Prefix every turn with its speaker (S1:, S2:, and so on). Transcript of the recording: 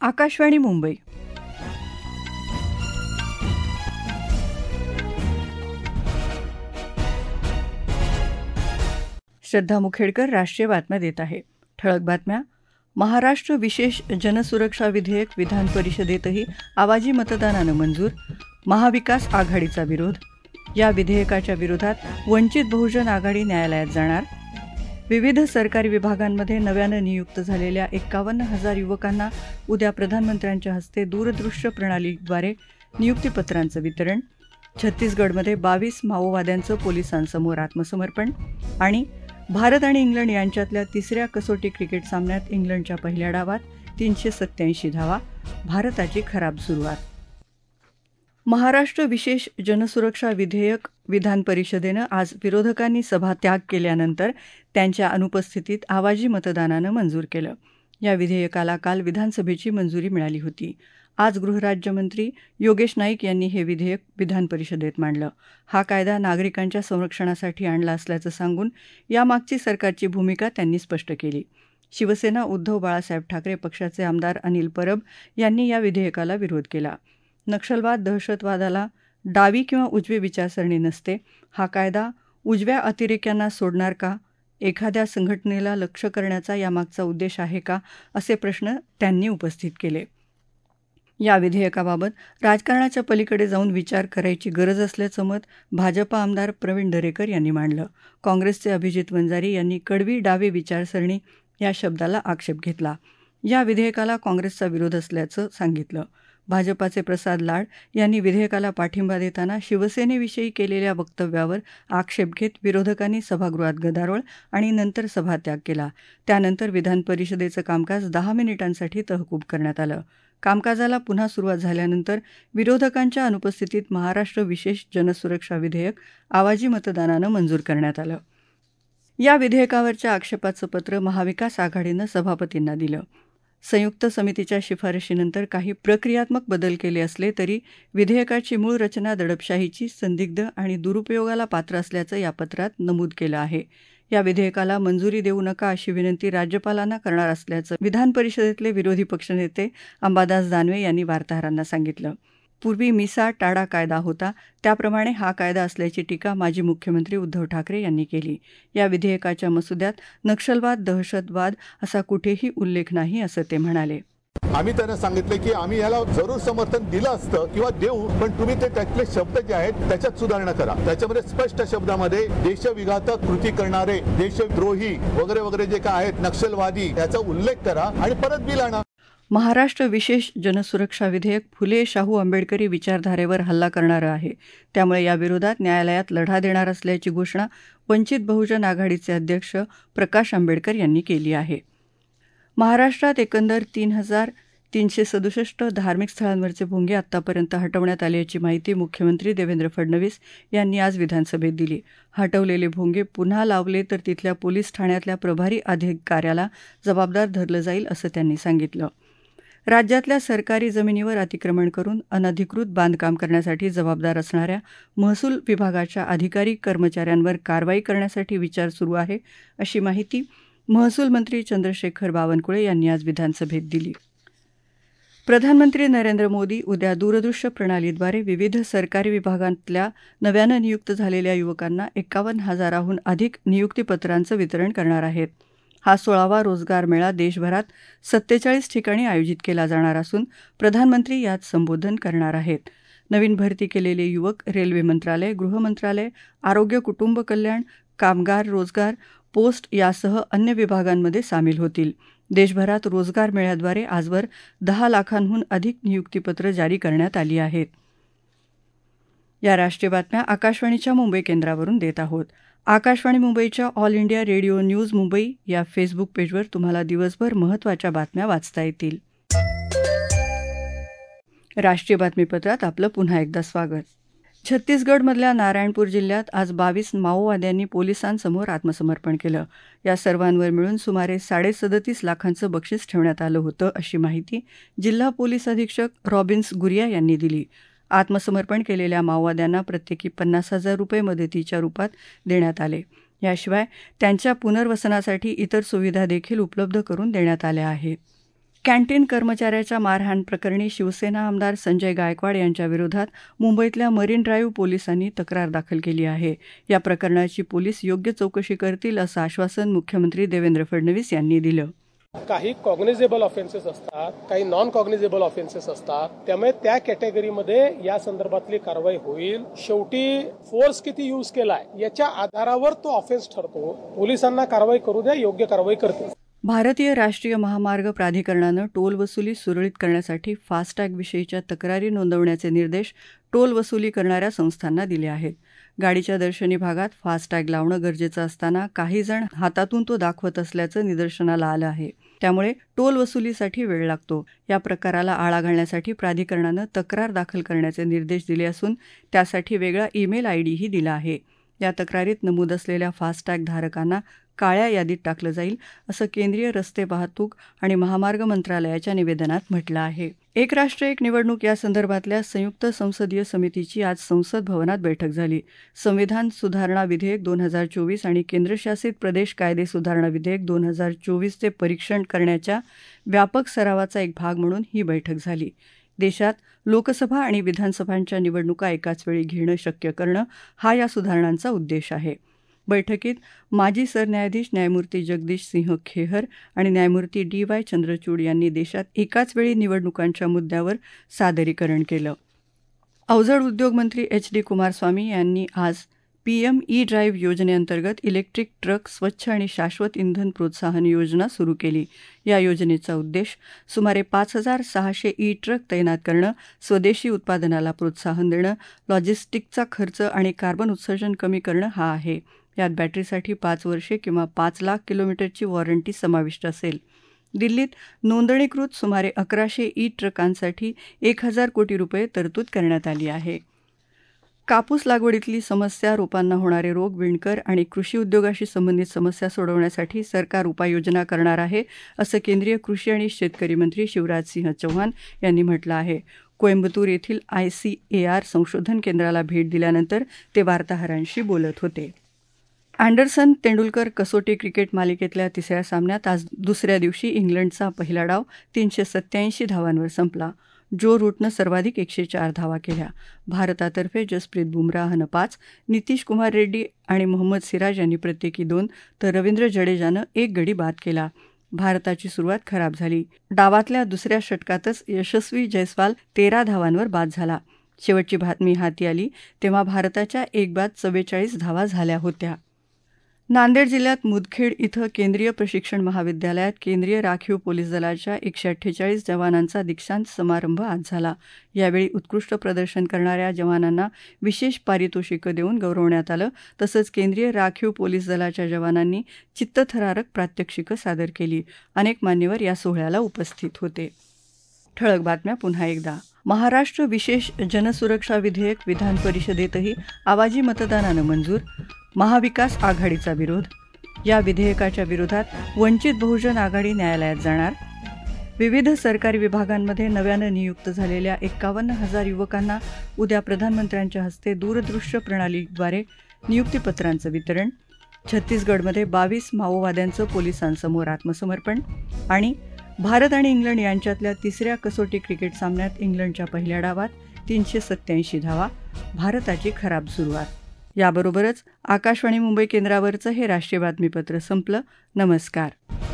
S1: आकाशवाणी मुंबई. श्रद्धा मुखेडकर राष्ट्रीय बातम्या देत आहे. ठळक बातम्या. महाराष्ट्र विशेष जनसुरक्षा विधेयक विधान परिषदेतही आवाजी मतदानानं मंजूर. महाविकास आघाडीचा विरोध. या विधेयकाच्या विरोधात वंचित बहुजन आघाडी न्यायालयात जाणार. विविध सरकारी विभागांमध्ये नव्यानं नियुक्त झालेल्या 51,000 युवकांना उद्या प्रधानमंत्र्यांच्या हस्ते दूरदृश्य प्रणालीद्वारे नियुक्तीपत्रांचं वितरण. छत्तीसगडमध्ये 22 माओवाद्यांचं पोलिसांसमोर आत्मसमर्पण. आणि भारत आणि इंग्लंड यांच्यातल्या तिसऱ्या कसोटी क्रिकेट सामन्यात इंग्लंडच्या पहिल्या डावात 387 धावा. भारताची खराब सुरुवात. महाराष्ट्र विशेष जनसुरक्षा विधेयक विधान परिषदेनं आज विरोधकांनी सभात्याग केल्यानंतर त्यांच्या अनुपस्थितीत आवाजी मतदानानं मंजूर केलं. या विधेयकाला काल विधानसभेची मंजुरी मिळाली होती. आज गृहराज्यमंत्री योगेश नाईक यांनी हे विधेयक विधान परिषदेत मांडलं. हा कायदा नागरिकांच्या संरक्षणासाठी आणला असल्याचं सांगून यामागची सरकारची भूमिका त्यांनी स्पष्ट केली. शिवसेना उद्धव बाळासाहेब ठाकरे पक्षाचे आमदार अनिल परब यांनी या विधेयकाला विरोध केला. नक्षलवाद, दहशतवादाला डावी किंवा उजवी विचारसरणी नसते. हा कायदा उजव्या अतिरेक्यांना सोडणार का? एखाद्या संघटनेला लक्ष्य करण्याचा यामागचा उद्देश आहे का? असे प्रश्न त्यांनी उपस्थित केले. या विधेयकाबाबत राजकारणाच्या पलीकडे जाऊन विचार करायची गरज असल्याचं मत भाजपा आमदार प्रवीण दरेकर यांनी मांडलं. काँग्रेसचे अभिजित वंजारी यांनी कडवी डावी विचारसरणी या शब्दाला आक्षेप घेतला. या विधेयकाला काँग्रेसचा विरोध असल्याचं सांगितलं. भाजपाचे प्रसाद लाड यांनी विधेयकाला पाठिंबा देताना शिवसेनेविषयी केलेल्या वक्तव्यावर आक्षेप घेत विरोधकांनी सभागृहात गदारोळ आणि नंतर सभात्याग केला. त्यानंतर विधान परिषदेचं कामकाज 10 मिनिटांसाठी तहकूब करण्यात आलं. कामकाजाला पुन्हा सुरुवात झाल्यानंतर विरोधकांच्या अनुपस्थितीत महाराष्ट्र विशेष जनसुरक्षा विधेयक आवाजी मतदानानं मंजूर करण्यात आलं. या विधेयकावरच्या आक्षेपाचं पत्र महाविकास आघाडीनं सभापतींना दिलं. संयुक्त समितीच्या शिफारशीनंतर काही प्रक्रियात्मक बदल केले असले तरी विधेयकाची मूळ रचना दडपशाहीची, संदिग्ध आणि दुरुपयोगाला पात्र असल्याचं या पत्रात नमूद केलं आहे. या विधेयकाला मंजुरी देऊ नका अशी विनंती राज्यपालांना करणार असल्याचं विधान परिषदेतले विरोधी पक्षनेते अंबादास दानवे यांनी वार्ताहरांना सांगितलं. पूर्वी मिसा टाडा कायदा होता, त्याप्रमाणे हा कायदा असल्याची टीका माजी मुख्यमंत्री उद्धव ठाकरे यांनी केली. या विधेयकाच्या मसुद्यात नक्षलवाद, दहशतवाद असा कुठेही उल्लेख नाही असं ते म्हणाले.
S2: आम्ही त्यांना सांगितलं की आम्ही याला जरूर समर्थन दिलं असतं किंवा देऊ, पण तुम्ही ते त्यातले शब्द जे आहेत त्याच्यात सुधारणा करा. त्याच्यामध्ये स्पष्ट शब्दामध्ये देशविघातक कृती करणारे, देशद्रोही वगैरे वगैरे जे काय आहेत, नक्षलवादी, याचा उल्लेख करा आणि परत बिल आणा.
S1: महाराष्ट्र विशेष जनसुरक्षा विधेयक फुले शाहू आंबेडकरी विचारधारेवर हल्ला करणारं आहे. त्यामुळे या विरोधात न्यायालयात लढा देणार असल्याची घोषणा वंचित बहुजन आघाडीचे अध्यक्ष प्रकाश आंबेडकर यांनी केली आहे. महाराष्ट्रात एकंदर 3,367 धार्मिक स्थळांवरचे भोंगे आतापर्यंत हटवण्यात आल्याची माहिती मुख्यमंत्री देवेंद्र फडणवीस यांनी आज विधानसभेत दिली. हटवलेले भोंगे पुन्हा लावले तर तिथल्या पोलीस ठाण्यातल्या प्रभारी अधिकाऱ्याला जबाबदार धरलं जाईल असं त्यांनी सांगितलं. राज्यातल्या सरकारी जमिनीवर अतिक्रमण करून अनधिकृत बांधकाम करण्यासाठी जबाबदार असणाऱ्या महसूल विभागाच्या अधिकारी कर्मचाऱ्यांवर कारवाई करण्यासाठी विचार सुरू आहे अशी माहिती महसूल मंत्री चंद्रशेखर बावनकुळे यांनी आज विधानसभेत दिली. प्रधानमंत्री नरेंद्र मोदी उद्या दूरदृश्य प्रणालीद्वारे विविध सरकारी विभागांतल्या नव्यानं नियुक्त झालेल्या युवकांना 51,000हून अधिक नियुक्तीपत्रांचं वितरण करणार आहेत. हा 16वा रोजगार मेळा देशभरात 47 ठिकाणी आयोजित केला जाणार असून प्रधानमंत्री यात संबोधन करणार आहेत. नवीन भरती केलेले युवक रेल्वे मंत्रालय, गृह मंत्रालय, आरोग्य कुटुंब कल्याण, कामगार रोजगार, पोस्ट यासह अन्य विभागांमध्ये सामील होतील. देशभरात रोजगार मेळ्याद्वारे आजवर 10 लाखांहून अधिक नियुक्तीपत्र जारी करण्यात आली आहेत. या राष्ट्रीय बातम्या आकाशवाणीच्या मुंबई केंद्रावरून देत आहोत. आकाशवाणी मुंबईच्या all India radio news Mumbai या फेसबुक पेजवर तुम्हाला दिवसभर महत्त्वाच्या बातम्या वाचता येतील. राष्ट्रीय बातमीपत्रात आपलं पुन्हा एकदा स्वागत. छत्तीसगडमधल्या नारायणपूर जिल्ह्यात आज 22 माओवाद्यांनी पोलिसांसमोर आत्मसमर्पण केलं. या सर्वांवर मिळून सुमारे 37.5 लाखांचं बक्षीस ठेवण्यात आलं होतं अशी माहिती जिल्हा पोलीस अधीक्षक रॉबिन्स गुरिया यांनी दिली. आत्मसमर्पण केलेल्या माओवाद्यांना प्रत्येकी 50,000 रुपये मदतीच्या रूपात देण्यात आले. याशिवाय त्यांच्या पुनर्वसनासाठी इतर सुविधा देखील उपलब्ध करून देण्यात आल्या आहेत. कॅन्टीन कर्मचाऱ्याच्या मारहाण प्रकरणी शिवसेना आमदार संजय गायकवाड यांच्या विरोधात मुंबईतल्या मरीन ड्राईव्ह पोलिसांनी तक्रार दाखल केली आहे. या प्रकरणाची पोलीस योग्य चौकशी करतील असं आश्वासन मुख्यमंत्री देवेंद्र फडणवीस यांनी दिलं.
S3: काही कॉग्निझेबल ऑफेन्सेस असतात, काही नॉन कॉग्निझेबल ऑफेन्सेस असतात, त्यामुळे त्या कॅटेगरीमध्ये या संदर्भातली कारवाई होईल. शेवटी फोर्स किती यूज केलाय याच्या आधारावर तो ऑफेन्स ठरतो. पोलिसांना कारवाई करू द्या, योग्य कारवाई करतील.
S1: भारतीय राष्ट्रीय महामार्ग प्राधिकरणानं टोल वसुली सुरळीत करण्यासाठी फास्टॅगविषयीच्या तक्रारी नोंदवण्याचे निर्देश टोल वसुली करणाऱ्या संस्थांना दिले आहेत. गाडीच्या दर्शनी भागात फास्टॅग लावणं गरजेचं असताना काही जण हातातून तो दाखवत असल्याचं निदर्शनाला आलं आहे. त्यामुळे टोल वसुलीसाठी वेळ लागतो. या प्रकाराला आळा घालण्यासाठी प्राधिकरणानं तक्रार दाखल करण्याचे निर्देश दिले असून त्यासाठी वेगळा ईमेल आयडीही दिला आहे. या तक्रारीत नमूद असलेल्या फास्टॅग धारकांना काळ्या यादीत टाकलं जाईल असं केंद्रीय रस्ते वाहतूक आणि महामार्ग मंत्रालयाच्या निवेदनात म्हटलं आहे. एक राष्ट्र एक निवडणूक या संदर्भातल्या संयुक्त संसदीय समितीची आज संसद भवनात बैठक झाली. संविधान सुधारणा विधेयक 2024 आणि केंद्रशासित प्रदेश कायदे सुधारणा विधेयक 2024चे परीक्षण करण्याच्या व्यापक सरावाचा एक भाग म्हणून ही बैठक झाली. देशात लोकसभा आणि विधानसभांच्या निवडणुका एकाच वेळी घेणं शक्य करणं हा या सुधारणांचा उद्देश आहे. बैठकीत माजी सरन्यायाधीश न्यायमूर्ती जगदीश सिंह खेहर आणि न्यायमूर्ती DY चंद्रचूड यांनी देशात एकाच वेळी निवडणुकांच्या मुद्द्यावर सादरीकरण केलं. अवजड उद्योग मंत्री HD कुमारस्वामी यांनी आज PM ई-ड्राईव्ह योजनेअंतर्गत इलेक्ट्रिक ट्रक स्वच्छ आणि शाश्वत इंधन प्रोत्साहन योजना सुरू केली. या योजनेचा उद्देश सुमारे 5,600 ई-ट्रक तैनात करणं, स्वदेशी उत्पादनाला प्रोत्साहन देणं, लॉजिस्टिकचा खर्च आणि कार्बन उत्सर्जन कमी करणं हा आहे. यात बॅटरीसाठी 5 वर्षे किंवा 5 लाख किलोमीटरची वॉरंटी समाविष्ट असेल. दिल्लीत नोंदणीकृत सुमारे 1100 ई-ट्रकांसाठी 1,000 कोटी रुपये तरतूद करण्यात आली आहे. कापूस लागवडीतली समस्या, रोपांना होणारे रोग, विणकर आणि कृषी उद्योगाशी संबंधित समस्या सोडवण्यासाठी सरकार उपाययोजना करणार आहे असं केंद्रीय कृषी आणि शेतकरी मंत्री शिवराजसिंह चौहान यांनी म्हटलं आहे. कोइंबतूर येथील ICAR संशोधन केंद्राला भेट दिल्यानंतर ते वार्ताहरांशी बोलत होते. अँडरसन तेंडुलकर कसोटी क्रिकेट मालिकेतल्या तिसऱ्या सामन्यात आज दुसऱ्या दिवशी इंग्लंडचा पहिला डाव 387 धावांवर संपला. जो रूटनं सर्वाधिक 104 धावा केल्या. भारतातर्फे जसप्रीत बुमराहनं 5, नितीश कुमार रेड्डी आणि मोहम्मद सिराज यांनी प्रत्येकी 2 तर रवींद्र जडेजानं 1 गडी बाद केला. भारताची सुरुवात खराब झाली. डावातल्या दुसऱ्या षटकातच यशस्वी जयस्वाल 13 धावांवर बाद झाला. शेवटची बातमी हाती आली तेव्हा भारताच्या 1 बाद 44 धावा झाल्या होत्या. नांदेड जिल्ह्यात मुदखेड इथं केंद्रीय प्रशिक्षण महाविद्यालयात केंद्रीय राखीव पोलीस दलाच्या 148 जवानांचा दीक्षांत समारंभ आज झाला. यावेळी उत्कृष्ट प्रदर्शन करणाऱ्या जवानांना विशेष पारितोषिकं देऊन गौरवण्यात आलं. तसंच केंद्रीय राखीव पोलीस दलाच्या जवानांनी चित्तथरारक प्रात्यक्षिकं सादर केली. अनेक मान्यवर या सोहळ्याला उपस्थित होते. ठळक बातम्या पुन्हा एकदा. महाराष्ट्र विशेष जनसुरक्षा विधेयक विधान परिषदेतही आवाजी मतदानानं मंजूर. महाविकास आघाडीचा विरोध. या विधेयकाच्या विरोधात वंचित बहुजन आघाडी न्यायालयात जाणार. विविध सरकारी विभागांमध्ये नव्यानं नियुक्त झालेल्या 51,000 युवकांना उद्या प्रधानमंत्र्यांच्या हस्ते दूरदृश्य प्रणालीद्वारे नियुक्तीपत्रांचं वितरण. छत्तीसगडमध्ये 22 माओवाद्यांचं पोलिसांसमोर आत्मसमर्पण. आणि भारत आणि इंग्लंड यांच्यातल्या तिसऱ्या कसोटी क्रिकेट सामन्यात इंग्लंडच्या पहिल्या डावात 387 धावा. भारताची खराब सुरुवात. याबरोबरच आकाशवाणी मुंबई केंद्रावरचं हे राष्ट्रीय बातमीपत्र संपलं. नमस्कार.